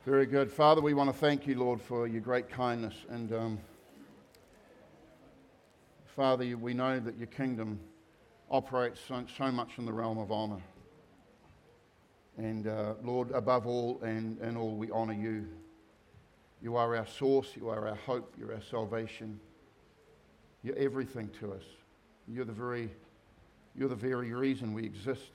Very good. Father, we want to thank you, Lord, for your great kindness. And Father, we know that your kingdom operates so much in the realm of honor. And Lord, above all and all, we honor you. You are our source. You are our hope. You're our salvation. You're everything to us. You're the very reason we exist.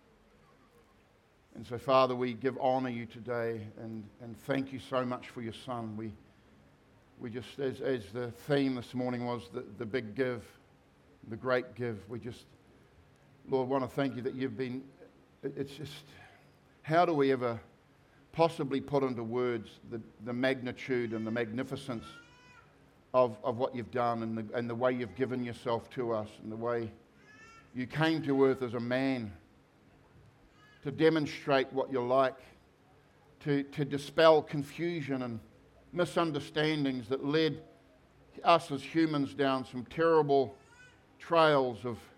And so, Father, we give honor you today and thank you so much for your Son. We just, as the theme this morning was the big give, the great give, we just, Lord, want to thank you that you've been, it's just, how do we ever possibly put into words the magnitude and the magnificence of what you've done and the way you've given yourself to us and the way you came to earth as a man to demonstrate what you're like, to dispel confusion and misunderstandings that led us as humans down some terrible trails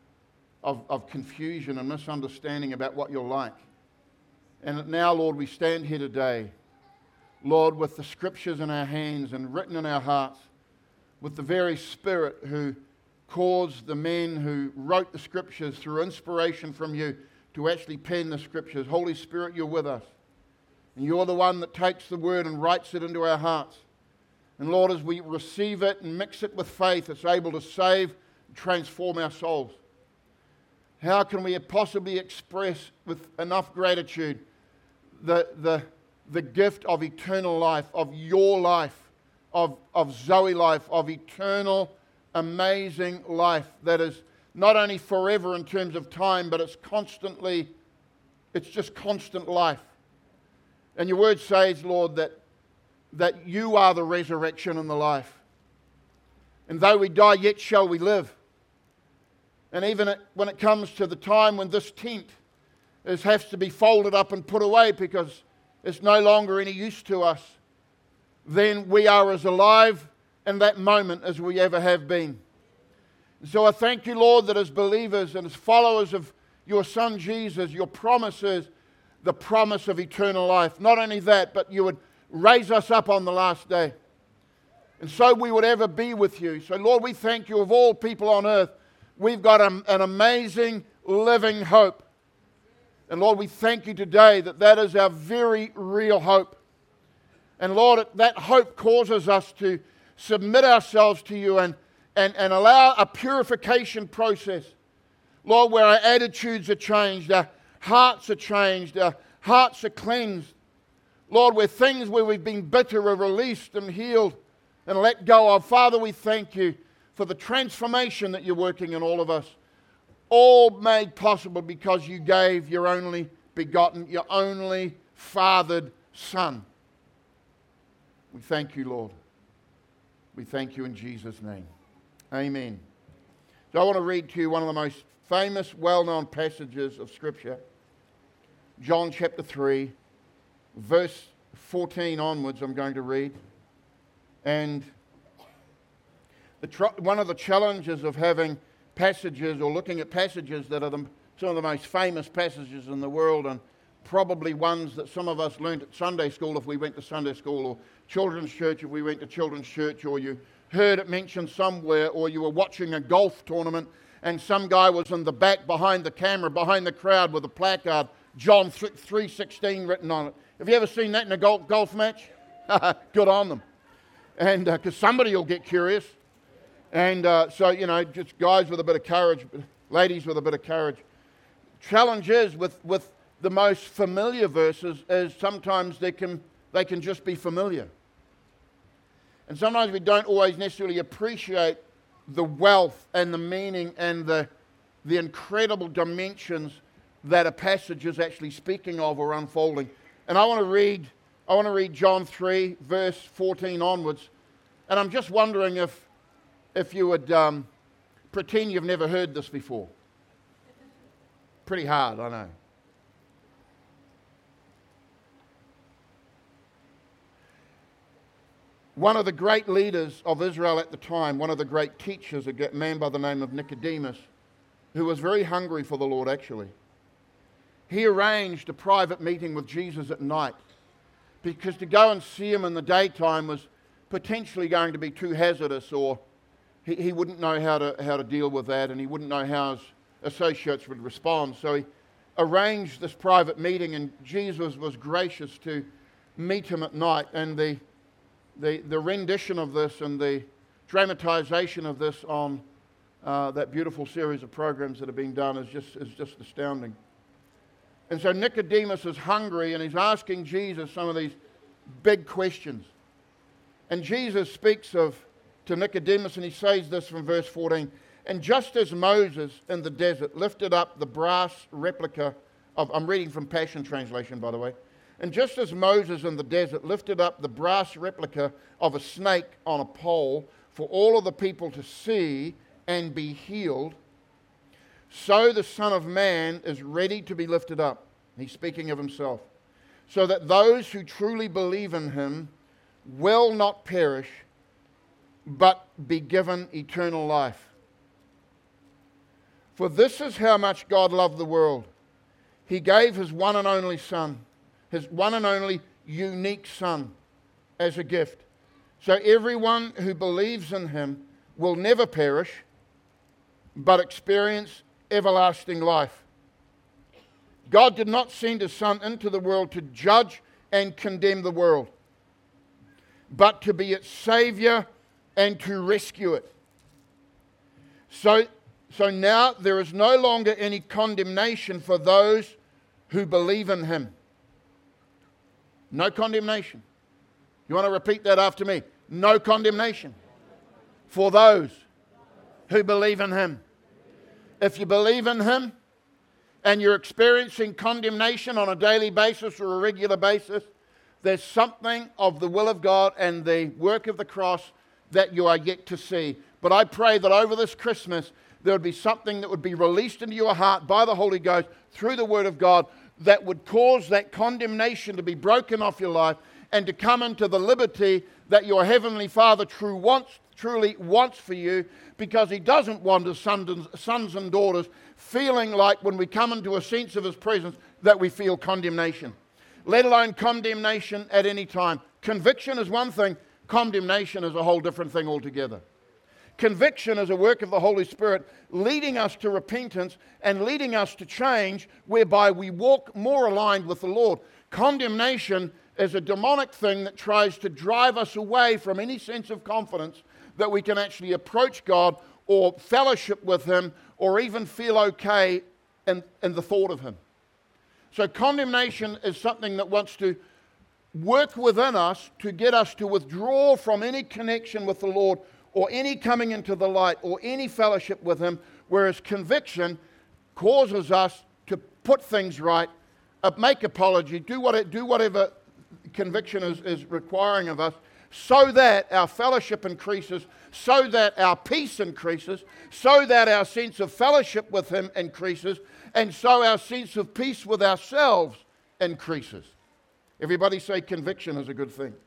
of confusion and misunderstanding about what you're like. And now, Lord, we stand here today, Lord, with the scriptures in our hands and written in our hearts, with the very Spirit who caused the men who wrote the scriptures through inspiration from you to actually pen the scriptures. Holy Spirit, you're with us. And you're the one that takes the word and writes it into our hearts. And Lord, as we receive it and mix it with faith, it's able to save and transform our souls. How can we possibly express with enough gratitude the gift of eternal life, of your life, of Zoe life, of eternal, amazing life that is not only forever in terms of time, but it's just constant life. And your word says, Lord, that you are the resurrection and the life. And though we die, yet shall we live. And even when it comes to the time when this tent has to be folded up and put away because it's no longer any use to us, then we are as alive in that moment as we ever have been. And so I thank you, Lord, that as believers and as followers of your Son Jesus, your promise is the promise of eternal life. Not only that, but you would raise us up on the last day. And so we would ever be with you. So, Lord, we thank you of all people on earth. We've got an amazing living hope. And Lord, we thank you today that is our very real hope. And Lord, that hope causes us to submit ourselves to you and allow a purification process. Lord, where our attitudes are changed, our hearts are changed, our hearts are cleansed. Lord, where we've been bitter are released and healed and let go of. Father, we thank you for the transformation that you're working in all of us. All made possible because you gave your only begotten, your only fathered Son. We thank you, Lord. We thank you in Jesus' name. Amen. So I want to read to you one of the most famous, well-known passages of Scripture. John chapter 3, verse 14 onwards, I'm going to read. And one of the challenges of having passages or looking at passages that are some of the most famous passages in the world and probably ones that some of us learnt at Sunday school if we went to Sunday school, or children's church if we went to children's church, or you heard it mentioned somewhere, or you were watching a golf tournament and some guy was in the back behind the camera, behind the crowd with a placard, John 3:16 written on it. Have you ever seen that in a golf match? Good on them. And because somebody will get curious. And so, just guys with a bit of courage, ladies with a bit of courage. Challenge is with the most familiar verses is sometimes they can just be familiar. And sometimes we don't always necessarily appreciate the wealth and the meaning and the incredible dimensions that a passage is actually speaking of or unfolding. And I want to read John 3, verse 14 onwards. And I'm just wondering if you would pretend you've never heard this before. Pretty hard, I know. One of the great leaders of Israel at the time, one of the great teachers, a man by the name of Nicodemus, who was very hungry for the Lord actually, he arranged a private meeting with Jesus at night because to go and see him in the daytime was potentially going to be too hazardous, or he wouldn't know how to deal with that, and he wouldn't know how his associates would respond. So he arranged this private meeting, and Jesus was gracious to meet him at night. And the rendition of this and the dramatization of this on that beautiful series of programs that have been done is just astounding. And so Nicodemus is hungry, and he's asking Jesus some of these big questions. And Jesus speaks to Nicodemus, and he says this from verse 14. And just as Moses in the desert lifted up the brass replica of, I'm reading from Passion Translation, by the way. And just as Moses in the desert lifted up the brass replica of a snake on a pole for all of the people to see and be healed, so the Son of Man is ready to be lifted up. He's speaking of himself. So that those who truly believe in him will not perish, but be given eternal life. For this is how much God loved the world. He gave his one and only Son, his one and only unique Son, as a gift. So everyone who believes in him will never perish, but experience everlasting life. God did not send his Son into the world to judge and condemn the world, but to be its Savior and to rescue it. So now there is no longer any condemnation for those who believe in him. No condemnation. You want to repeat that after me? No condemnation for those who believe in him. If you believe in him and you're experiencing condemnation on a daily basis or a regular basis, there's something of the will of God and the work of the cross that you are yet to see. But I pray that over this Christmas, there would be something that would be released into your heart by the Holy Ghost through the Word of God that would cause that condemnation to be broken off your life and to come into the liberty that your Heavenly Father truly wants for you, because he doesn't want his sons and daughters feeling like when we come into a sense of his presence that we feel condemnation, let alone condemnation at any time. Conviction is one thing, condemnation is a whole different thing altogether. Conviction is a work of the Holy Spirit leading us to repentance and leading us to change, whereby we walk more aligned with the Lord. Condemnation is a demonic thing that tries to drive us away from any sense of confidence that we can actually approach God or fellowship with him or even feel okay in the thought of him. So condemnation is something that wants to work within us to get us to withdraw from any connection with the Lord or any coming into the light or any fellowship with him, whereas conviction causes us to put things right, make apology, do whatever conviction is requiring of us, so that our fellowship increases, so that our peace increases, so that our sense of fellowship with him increases, and so our sense of peace with ourselves increases. Everybody say conviction is a good thing.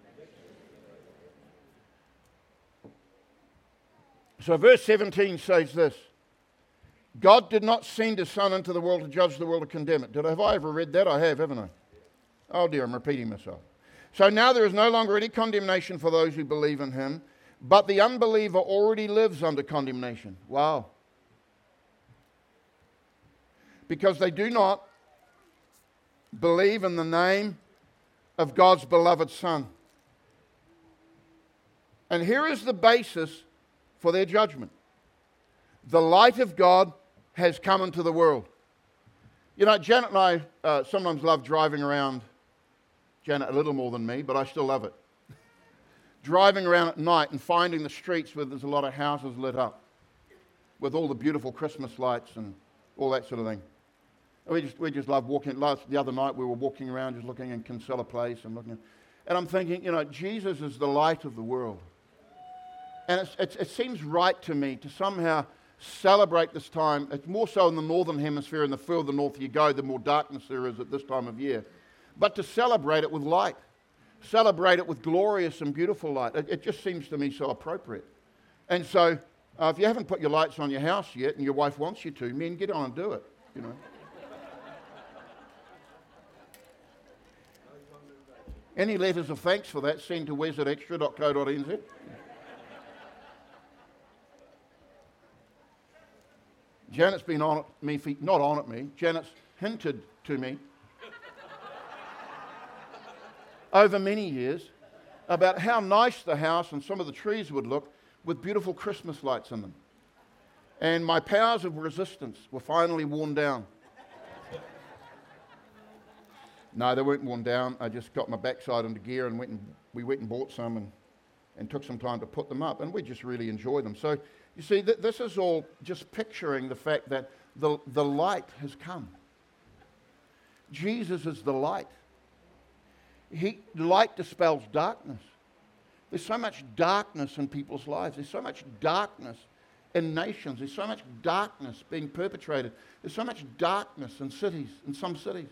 So verse 17 says this: God did not send his Son into the world to judge the world or condemn it. Have I ever read that? I have, haven't I? Oh dear, I'm repeating myself. So now there is no longer any condemnation for those who believe in him, but the unbeliever already lives under condemnation. Wow. Because they do not believe in the name of God's beloved Son. And here is the basis for their judgment. The light of God has come into the world. You know, Janet and I sometimes love driving around. Janet a little more than me, but I still love it. Driving around at night and finding the streets where there's a lot of houses lit up with all the beautiful Christmas lights and all that sort of thing. We just love walking. The other night we were walking around just looking in Kinsella Place and looking. And I'm thinking, you know, Jesus is the light of the world. And it seems right to me to somehow celebrate this time. It's more so in the northern hemisphere, and the further north you go, the more darkness there is at this time of year. But to celebrate it with light. Celebrate it with glorious and beautiful light. It just seems to me so appropriate. And so, if you haven't put your lights on your house yet, and your wife wants you to, men, get on and do it, you know. Any letters of thanks for that, send to wes@extra.co.nz. Janet's been on at me, not on at me, Janet's hinted to me over many years about how nice the house and some of the trees would look with beautiful Christmas lights in them. And my powers of resistance were finally worn down. No, they weren't worn down. I just got my backside into gear and we went and bought some and took some time to put them up. And we just really enjoy them. So, you see, this is all just picturing the fact that the light has come. Jesus is the light. Light dispels darkness. There's so much darkness in people's lives. There's so much darkness in nations. There's so much darkness being perpetrated. There's so much darkness in cities, in some cities.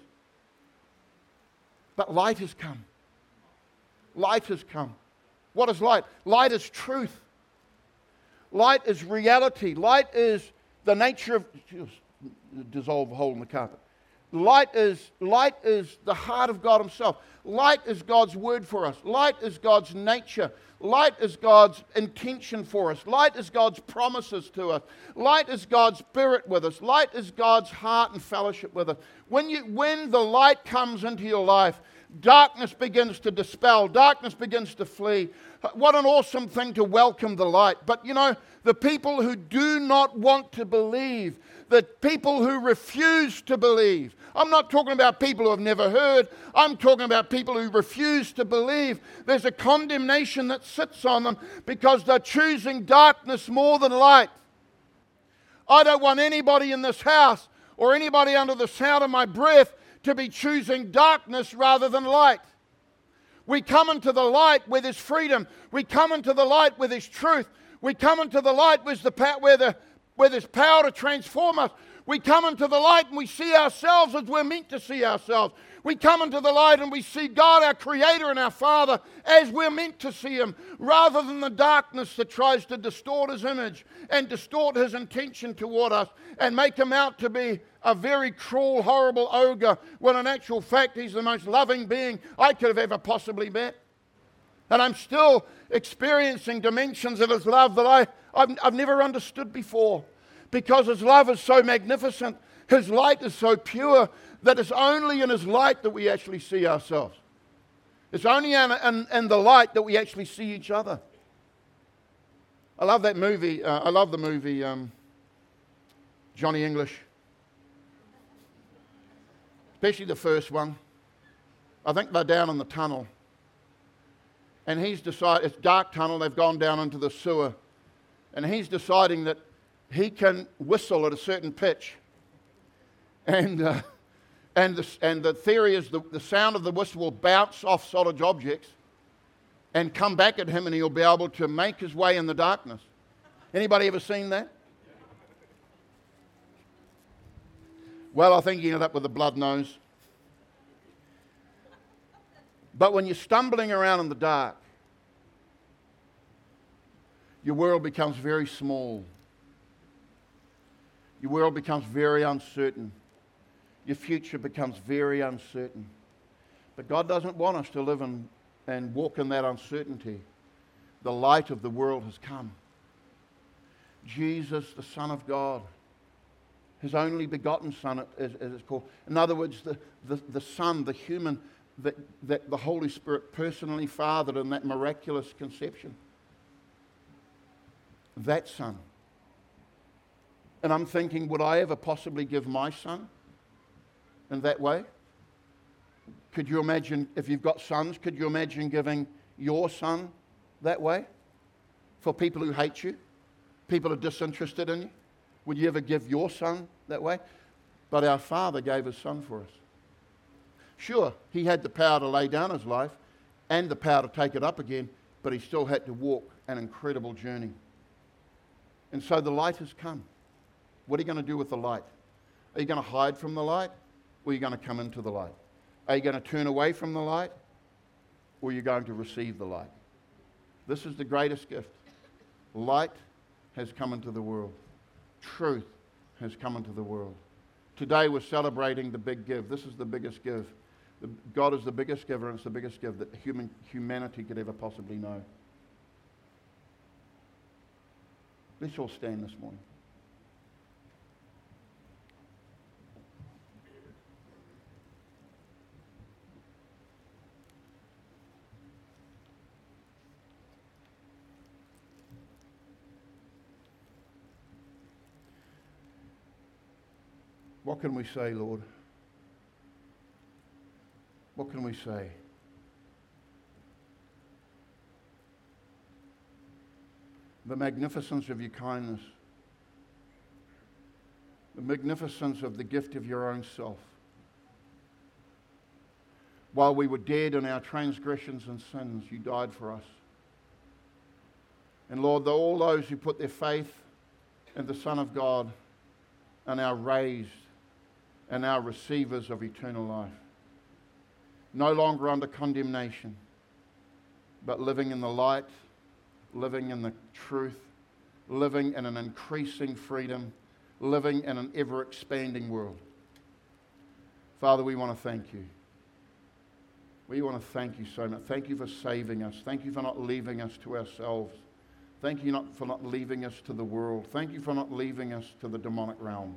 But light has come. Light has come. What is light? Light is truth. Light is reality. Light is the nature of... Just dissolve a hole in the carpet. Light is the heart of God himself. Light is God's word for us. Light is God's nature. Light is God's intention for us. Light is God's promises to us. Light is God's spirit with us. Light is God's heart and fellowship with us. When the light comes into your life, darkness begins to dispel. Darkness begins to flee. What an awesome thing to welcome the light. But you know, the people who do not want to believe, the people who refuse to believe, I'm not talking about people who have never heard. I'm talking about people who refuse to believe. There's a condemnation that sits on them because they're choosing darkness more than light. I don't want anybody in this house or anybody under the sound of my breath to be choosing darkness rather than light. We come into the light where there's freedom. We come into the light where there's truth. We come into the light where there's power to transform us. We come into the light and we see ourselves as we're meant to see ourselves. We come into the light and we see God, our Creator and our Father, as we're meant to see Him, rather than the darkness that tries to distort His image and distort His intention toward us and make Him out to be a very cruel, horrible ogre, when in actual fact He's the most loving being I could have ever possibly met. And I'm still experiencing dimensions of His love that I've never understood before. Because His love is so magnificent, His light is so pure, that it's only in His light that we actually see ourselves. It's only in the light that we actually see each other. I love that movie. I love the movie Johnny English. Especially the first one. I think they're down in the tunnel. And he's decided, it's a dark tunnel, they've gone down into the sewer. And he's deciding that he can whistle at a certain pitch. And the theory is the sound of the whistle will bounce off solid objects and come back at him, and he'll be able to make his way in the darkness. Anybody ever seen that? Well, I think he ended up with a blood nose. But when you're stumbling around in the dark, your world becomes very small. Your world becomes very uncertain. Your future becomes very uncertain. But God doesn't want us to live and walk in that uncertainty. The light of the world has come. Jesus, the Son of God, His only begotten Son, as it's called. In other words, the Son, the human, that the Holy Spirit personally fathered in that miraculous conception. That Son. And I'm thinking, would I ever possibly give my son in that way? Could you imagine, if you've got sons, could you imagine giving your son that way? For people who hate you? People who are disinterested in you? Would you ever give your son that way? But our Father gave His Son for us. Sure, He had the power to lay down His life and the power to take it up again, but He still had to walk an incredible journey. And so the light has come. What are you going to do with the light? Are you going to hide from the light, or are you going to come into the light? Are you going to turn away from the light, or are you going to receive the light? This is the greatest gift. Light has come into the world. Truth has come into the world. Today we're celebrating the big give. This is the biggest give. God is the biggest giver, and it's the biggest gift that humanity could ever possibly know. Let's all stand this morning. What can we say, Lord? What can we say? The magnificence of your kindness, the magnificence of the gift of your own self. While we were dead in our transgressions and sins, you died for us. And Lord, all those who put their faith in the Son of God are now raised and now receivers of eternal life. No longer under condemnation, but living in the light, living in the truth, living in an increasing freedom, living in an ever-expanding world. Father, we want to thank you. We want to thank you so much. Thank you for saving us. Thank you for not leaving us to ourselves. Thank you for not leaving us to the world. Thank you for not leaving us to the demonic realm.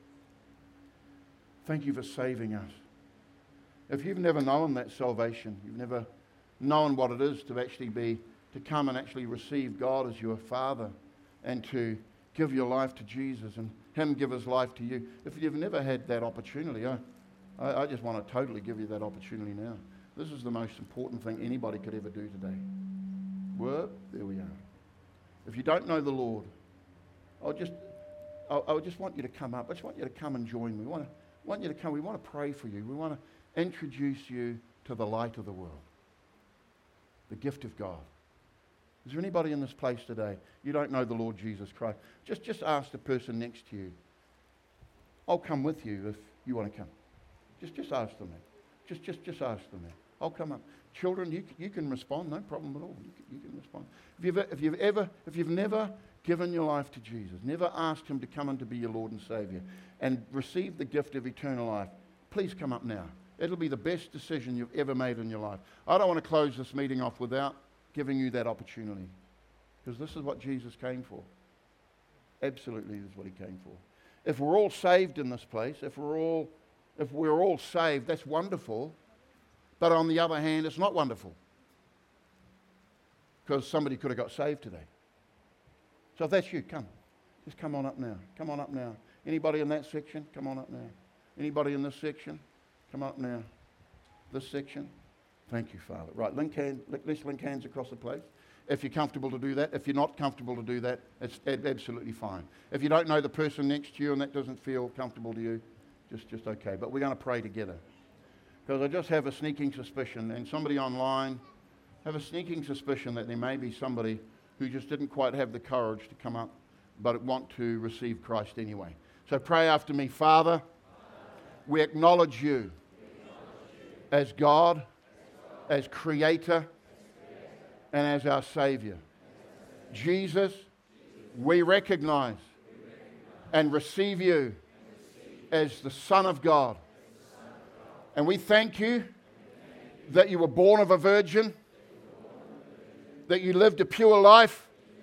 Thank you for saving us. If you've never known that salvation, you've never known what it is to actually to come and actually receive God as your Father and to give your life to Jesus and Him give His life to you. If you've never had that opportunity, I just want to totally give you that opportunity now. This is the most important thing anybody could ever do today. Well, there we are. If you don't know the Lord, I just want you to come up. I just want you to come and join me. We want you to come. We want to pray for you. We want to introduce you to the light of the world, the gift of God. Is there anybody in this place today, you don't know the Lord Jesus Christ? Just ask the person next to you. I'll come with you if you want to come. Just ask them. Just ask them. I'll come up. Children, you can respond, no problem at all. You can respond. If you've never given your life to Jesus, never asked Him to come and to be your Lord and Savior, and receive the gift of eternal life, please come up now. It'll be the best decision you've ever made in your life. I don't want to close this meeting off without giving you that opportunity, because this is what Jesus came for. Absolutely, this is what He came for. If we're all saved in this place, if we're all saved, that's wonderful. But on the other hand, it's not wonderful, because somebody could have got saved today. So if that's you, come. Just come on up now. Come on up now. Anybody in that section? Come on up now. Anybody in this section? Come up now. This section? Thank you, Father. Right, let's link hands across the place. If you're comfortable to do that. If you're not comfortable to do that, it's absolutely fine. If you don't know the person next to you and that doesn't feel comfortable to you, just okay. But we're going to pray together. Because I just have a sneaking suspicion, and somebody online have a sneaking suspicion that there may be somebody who just didn't quite have the courage to come up, but want to receive Christ anyway. So pray after me. Father, we acknowledge you as God, as Creator, and as our Savior. Jesus, we recognize and receive you as the Son of God. And we thank you that you were born of a virgin, that you lived a pure life,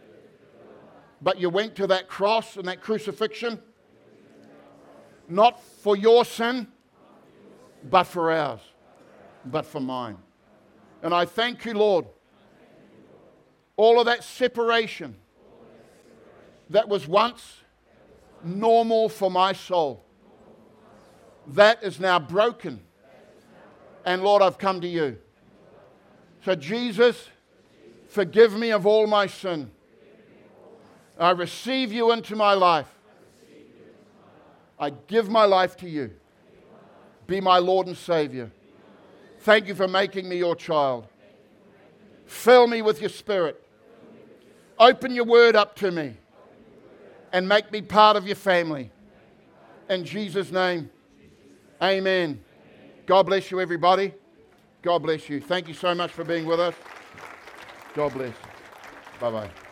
but you went to that cross and that crucifixion, not for your sin, but for ours, but for mine. And I thank you, Lord, all of that separation that was once normal for my soul, that is now broken. And Lord, I've come to you. So Jesus, forgive me of all my sin. I receive you into my life. I give my life to you. Be my Lord and Savior. Thank you for making me your child. Fill me with your Spirit. Open your word up to me and make me part of your family. In Jesus' name, amen. God bless you, everybody. God bless you. Thank you so much for being with us. God bless. Bye-bye.